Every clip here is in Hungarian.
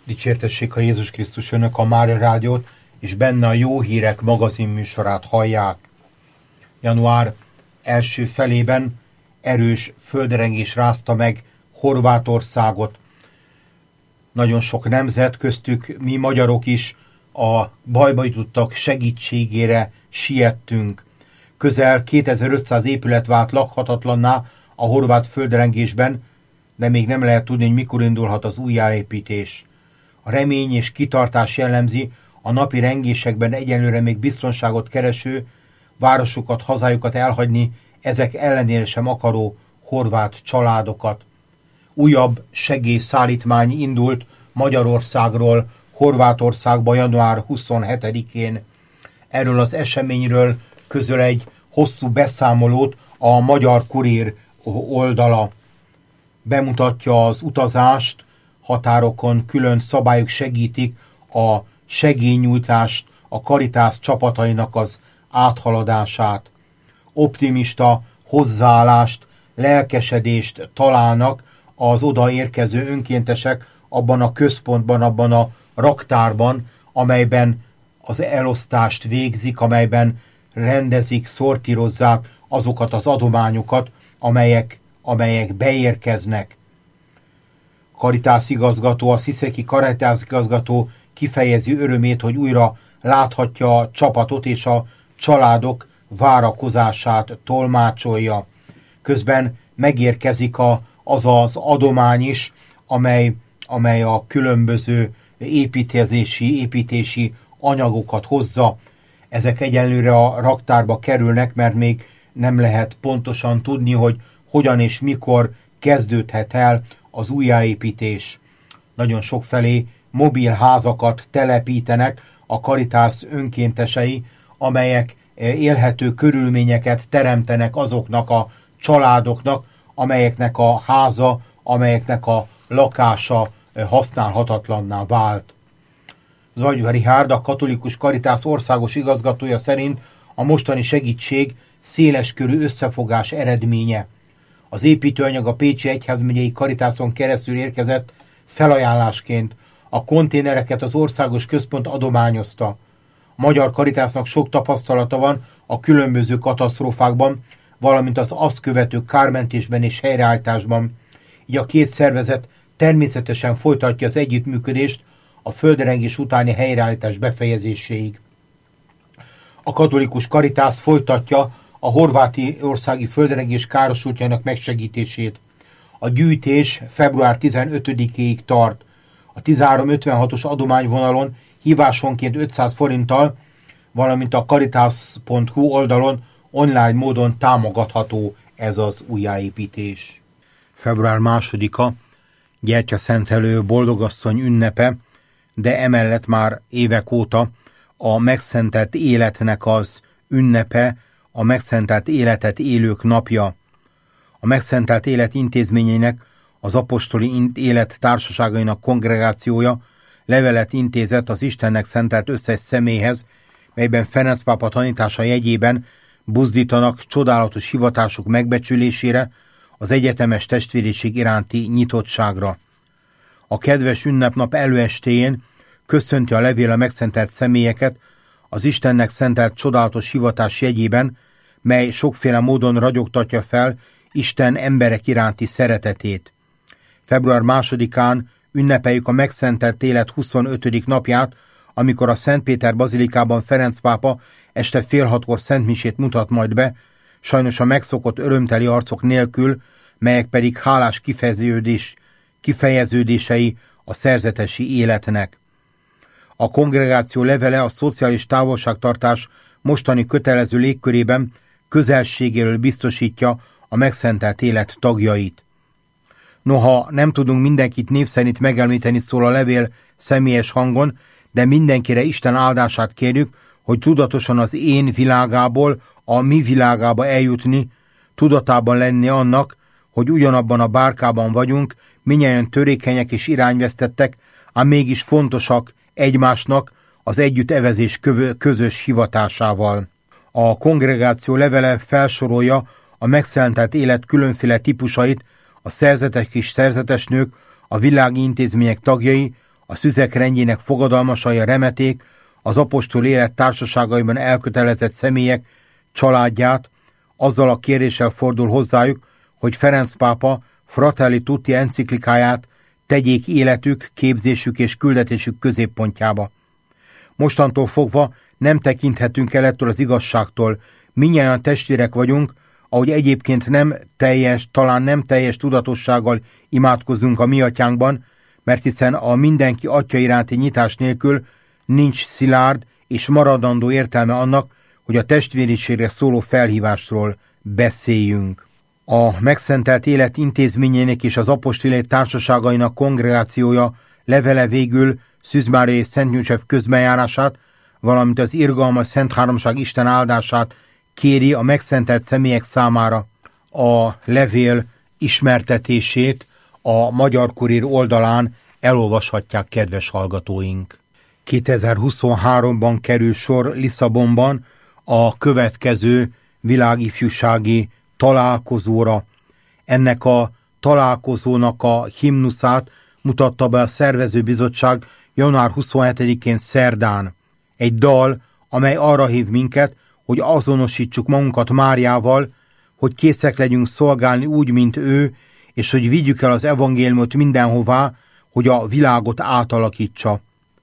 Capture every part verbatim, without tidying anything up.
Dicsértessék a Jézus Krisztus, önök a Mária Rádiót, és benne a Jó Hírek magazin műsorát hallják. Január első felében erős földrengés rázta meg Horvátországot. Nagyon sok nemzet, köztük mi magyarok is a bajba jutottak segítségére siettünk. Közel kétezer-ötszáz épület vált lakhatatlanná a horvát földrengésben, de még nem lehet tudni, hogy mikor indulhat az újjáépítés. A remény és kitartás jellemzi a napi rengésekben egyenlőre még biztonságot kereső, városukat, hazájukat elhagyni, ezek ellenére sem akaró horvát családokat. Újabb segélyszállítmány indult Magyarországról Horvátországba január huszonhetedikén. Erről az eseményről közöl egy hosszú beszámolót a Magyar Kurír oldala. Bemutatja az utazást, határokon külön szabályok segítik a segélynyújtást, a Caritas csapatainak az áthaladását. Optimista hozzáállást, lelkesedést találnak az odaérkező önkéntesek abban a központban, abban a raktárban, amelyben az elosztást végzik, amelyben rendezik, szortírozzák azokat az adományokat, amelyek, amelyek beérkeznek. Caritas igazgató, a sziszeki Caritas igazgató kifejezi örömét, hogy újra láthatja a csapatot és a családok várakozását tolmácsolja. Közben megérkezik a, az az adomány is, amely, amely a különböző építkezési, építési anyagokat hozza. Ezek egyenlőre a raktárba kerülnek, mert még nem lehet pontosan tudni, hogy hogyan és mikor kezdődhet el az újjáépítés. Nagyon sokfelé mobil házakat telepítenek a Caritas önkéntesei, amelyek élhető körülményeket teremtenek azoknak a családoknak, amelyeknek a háza, amelyeknek a lakása használhatatlanná vált. Zagyva Richárd, a Katolikus Caritas országos igazgatója szerint a mostani segítség széleskörű összefogás eredménye. Az építőanyag a Pécsi Egyházmegyei Caritason keresztül érkezett felajánlásként. A konténereket az országos központ adományozta. A Magyar Caritasnak sok tapasztalata van a különböző katasztrófákban, valamint az azt követő kármentésben és helyreállításban. Így a két szervezet természetesen folytatja az együttműködést a földrengés utáni helyreállítás befejezéséig. A Katolikus Caritas folytatja a horvátországi földrengés károsultjának megsegítését. A gyűjtés február tizenötödikéig tart. A tizenhárom ötvenhatos adományvonalon hívásonként ötszáz forinttal, valamint a caritas pont hu oldalon online módon támogatható ez az újjáépítés. február másodika gyertyaszentelő boldogasszony ünnepe, de emellett már évek óta a megszentelt életnek az ünnepe, a megszentelt életet élők napja. A megszentelt élet intézményeinek, az apostoli élet társaságainak kongregációja levelet intézett az Istennek szentelt összes személyhez, melyben Ferenc pápa tanítása jegyében buzdítanak csodálatos hivatásuk megbecsülésére, az egyetemes testvériség iránti nyitottságra. A kedves ünnepnap előestéjén köszönti a levél a megszentelt személyeket az Istennek szentelt csodálatos hivatás jegyében, mely sokféle módon ragyogtatja fel Isten emberek iránti szeretetét. február másodikán ünnepeljük a megszentelt élet huszonötödik napját, amikor a Szent Péter bazilikában Ferenc pápa este fél hatkor szentmisét mutat majd be, sajnos a megszokott örömteli arcok nélkül, melyek pedig hálás kifejeződés, kifejeződései a szerzetesi életnek. A kongregáció levele a szociális távolságtartás mostani kötelező légkörében közelségéről biztosítja a megszentelt élet tagjait. Noha nem tudunk mindenkit név szerint megemlíteni, szól a levél személyes hangon, de mindenkire Isten áldását kérjük, hogy tudatosan az én világából a mi világába eljutni, tudatában lenni annak, hogy ugyanabban a bárkában vagyunk, mindnyájan törékenyek és irányvesztettek, ám mégis fontosak egymásnak az együtt evezés közös hivatásával. A kongregáció levele felsorolja a megszentelt élet különféle típusait, a szerzetes és szerzetes nők, a világi intézmények tagjai, a szüzek rendjének fogadalmasai, a remeték, az apostol élet társaságaiban elkötelezett személyek családját, azzal a kéréssel fordul hozzájuk, hogy Ferenc pápa Fratelli Tutti enciklikáját tegyék életük, képzésük és küldetésük középpontjába. Mostantól fogva nem tekinthetünk el ettől az igazságtól. Mindnyájan testvérek vagyunk, ahogy egyébként nem teljes, talán nem teljes tudatossággal imádkozunk a mi atyánkban, mert hiszen a mindenki atya iránti nyitás nélkül nincs szilárd és maradandó értelme annak, hogy a testvériségre szóló felhívásról beszéljünk. A megszentelt élet intézményének és az apostolé társaságainak kongregációja levele végül Szűz Mária és Szent József közbenjárását, valamint az irgalmas Szent Háromság Isten áldását kéri a megszentelt személyek számára. A levél ismertetését a Magyar Kurír oldalán elolvashatják, kedves hallgatóink. kétezer-huszonháromban kerül sor Lisszabonban a következő világifjúsági találkozóra. Ennek a találkozónak a himnuszát mutatta be a szervezőbizottság január huszonhetedikén szerdán. Egy dal, amely arra hív minket, hogy azonosítsuk magunkat Máriával, hogy készek legyünk szolgálni úgy, mint ő, és hogy vigyük el az evangéliumot mindenhová, hogy a világot átalakítsa.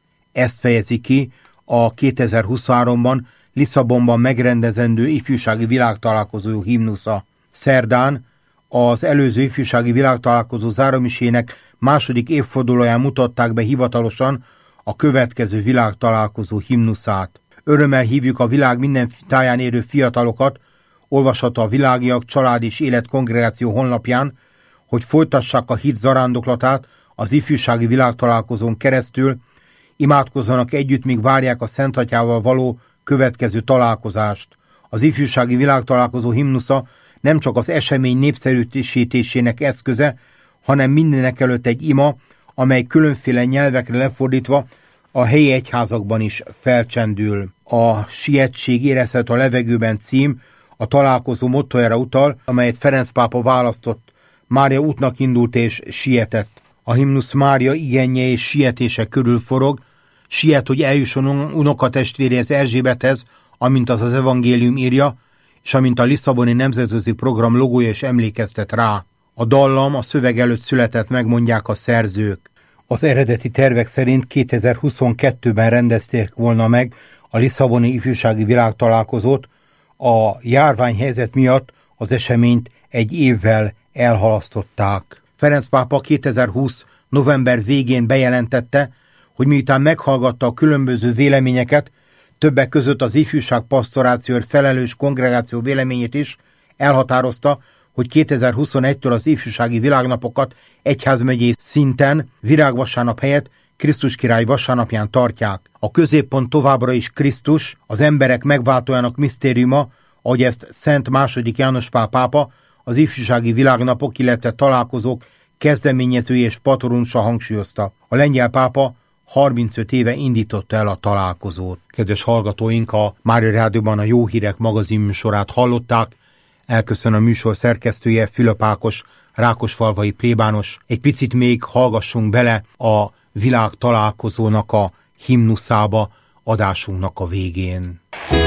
Ezt fejezi ki a kétezer-huszonháromban Lisszabonban megrendezendő ifjúsági világtalálkozó himnusza. Szerdán az előző ifjúsági világtalálkozó zárómisének második évfordulóján mutatták be hivatalosan a következő világtalálkozó himnuszát. Örömmel hívjuk a világ minden táján érő fiatalokat, olvasható a Világiak Család és Élet Kongregáció honlapján, hogy folytassák a hit zarándoklatát az ifjúsági világtalálkozón keresztül, imádkozzanak együtt, míg várják a Szent Atyával való következő találkozást. Az ifjúsági világtalálkozó himnusza nem csak az esemény népszerűsítésének eszköze, hanem mindenekelőtt egy ima, amely különféle nyelvekre lefordítva a helyi egyházakban is felcsendül. A Sietség érezhető a levegőben cím a találkozó mottojára utal, amelyet Ferenc pápa választott. Mária útnak indult és sietett. A himnusz Mária igénye és sietése körül forog, siet, hogy eljusson unokatestvéréhez Erzsébethez, amint az az evangélium írja, és amint a Lisszaboni Nemzetközi Program logója is emlékeztet rá. A dallam a szöveg előtt született, megmondják a szerzők. Az eredeti tervek szerint kétezer-huszonkettőben rendezték volna meg a Lisszaboni ifjúsági világtalálkozót, a járványhelyzet miatt az eseményt egy évvel elhalasztották. Ferenc pápa kétezer-húsz november végén bejelentette, hogy miután meghallgatta a különböző véleményeket, többek között az ifjúság pastorációért felelős kongregáció véleményét is, elhatározta, hogy kétezer-huszonegytől az ifjúsági világnapokat egyházmegyei szinten virágvasárnap helyett Krisztus király vasárnapján tartják. A középpont továbbra is Krisztus, az emberek megváltójának misztériuma, ahogy ezt Szent második János Pál pápa, az ifjúsági világnapok, illetve találkozók kezdeményezője és patronusa hangsúlyozta. A lengyel pápa harmincöt éve indította el a találkozót. Kedves hallgatóink, a Mária Rádióban a Jó Hírek magazin műsorát hallották. Elköszön a műsor szerkesztője, Fülöp Ákos, rákosfalvai plébános. Egy picit még hallgassunk bele a világ találkozónak a himnuszába adásunknak a végén.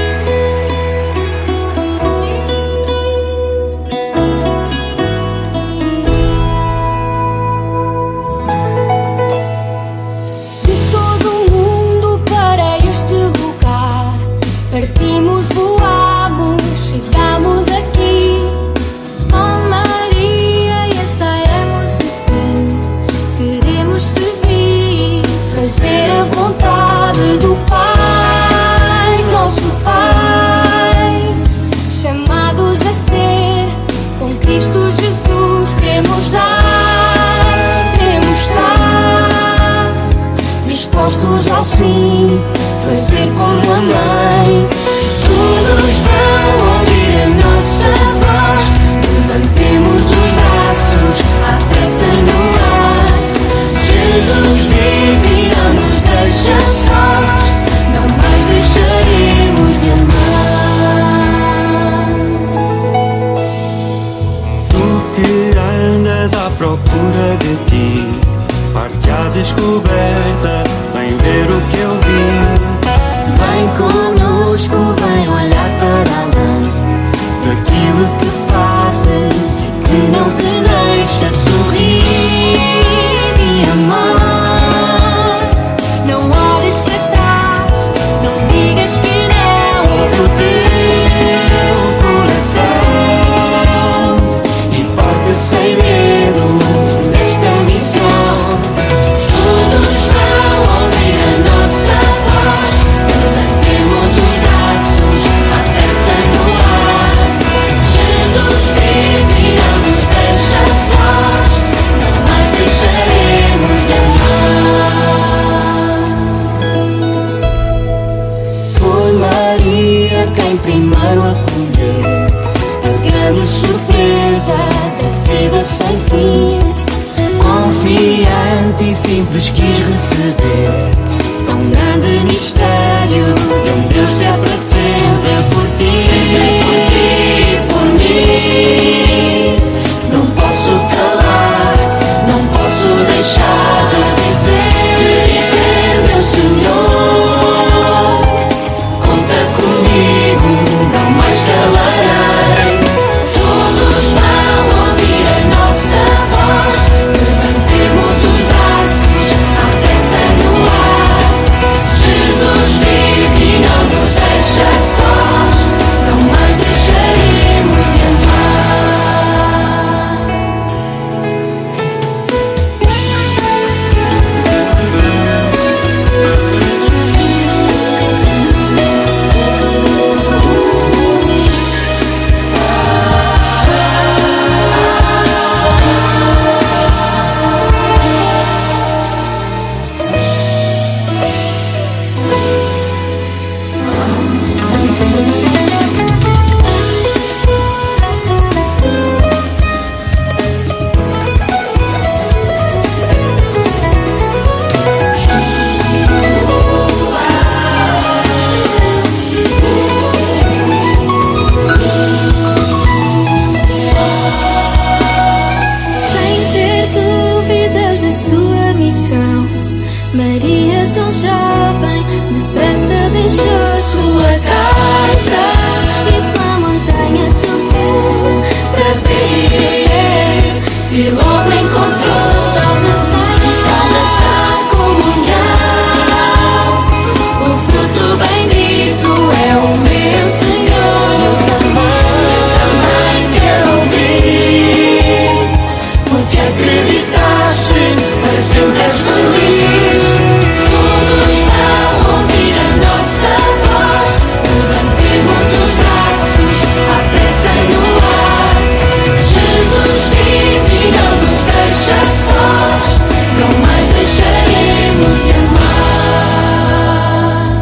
Partimos, voamos, chegamos aqui. Oh Maria, essa é a nossa missão. Queremos servir, fazer a vontade do Pai, nosso Pai. Chamados a ser, com Cristo Jesus queremos dar, queremos estar dispostos ao sim, fazer como a mãe. Todos vão ouvir a nossa voz. Levantemos os braços à pressa no ar. Jesus vive e não nos deixa sós. Não mais deixaremos de amar. Tu que andas à procura de ti, parte à descoberta conosco, vem olhar para além daquilo que fazes e que não te deixa sorrir e amar. Não olhes para trás, não digas que não, ouve o teu coração e porta sem medo nesta missão. Todos vão ouvir a nossa voz, levantemos os braços, a pressa no ar. Jesus vive e não nos deixa sós, não mais deixaremos de amar. Foi Maria quem primeiro acolheu a grande surpresa da vida sem fim. Confiante e simples quis receber tão grande mistério de um Deus que é para sempre por ti, sempre por ti e por mim. Não posso calar, não posso deixar de dizer, de dizer, meu Senhor, conta comigo, não mais calarei. Todos vão ouvir a nossa voz, levantemos os braços, a pressa no ar. Jesus vive e não nos deixa sós, não mais deixaremos de sem ter dúvidas da sua missão, Maria tão jovem, depressa deixou sua casa e pela montanha subiu para ver, e logo encontrou salvação, salvação, comunhão. O fruto bendito é o meu Senhor, eu também, eu também quero ouvir, porque acreditaste, para sempre és feliz. Todos vão ouvir a nossa voz, levantemos os braços, a pressa no ar. Jesus vive e não nos deixa sós, não mais deixaremos de amar.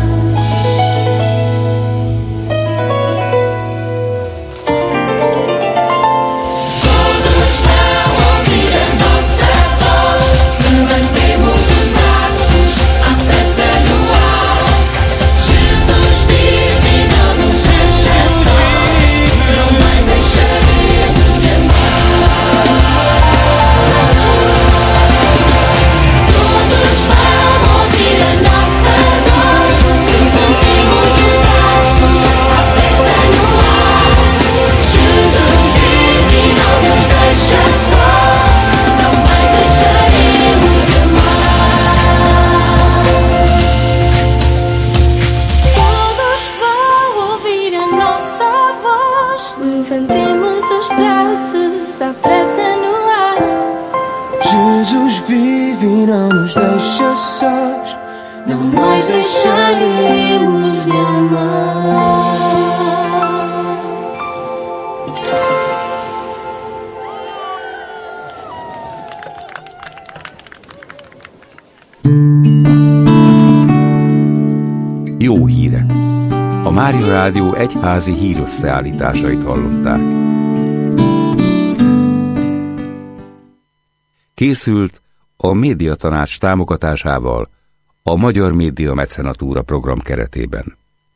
Todos vão ouvir a nossa voz, levantemos os braços, a pressa no ar. Jesus vive e não nos deixa sós, não mais deixaremos de amar. Todos vão ouvir a nossa voz, levantemos os braços, a pressa no ar. Jesus vive e não nos deixa sós, não mais deixaremos de amar. Todos vão ouvir a nossa voz, levantemos os braços, a pressa no ar. Jesus vive e não nos deixa sós, Não mais deixaremos de amar. Jó hírek! A Mária Rádió egyházi hírösszeállításait hallották. Készült a Médiatanács támogatásával a Magyar Média Mecenatúra program keretében.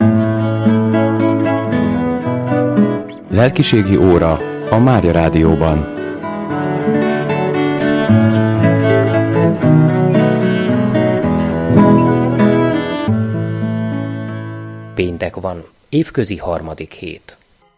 Lelkiségi óra a Mária Rádióban. Péntek van, évközi harmadik hét.